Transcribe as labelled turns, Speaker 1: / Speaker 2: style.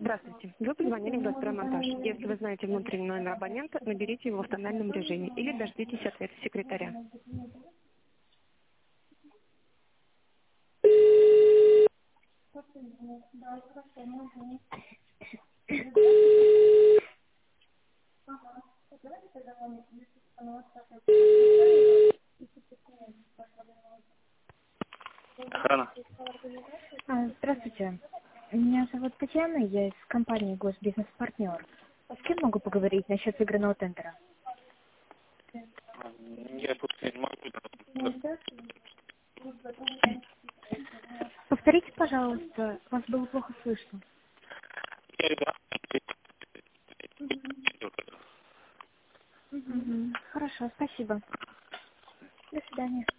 Speaker 1: Здравствуйте. Вы позвонили в «Газпромонтаж». Если вы знаете внутренний номер абонента, наберите его в тональном режиме или дождитесь ответа секретаря.
Speaker 2: Охрана.
Speaker 3: Здравствуйте. Меня зовут Татьяна, я из компании «Госбизнес-партнер». С кем могу поговорить насчет игрового тендера?
Speaker 2: Я просто не могу.
Speaker 3: Повторите, пожалуйста, вас было плохо слышно. Хорошо, спасибо. До свидания.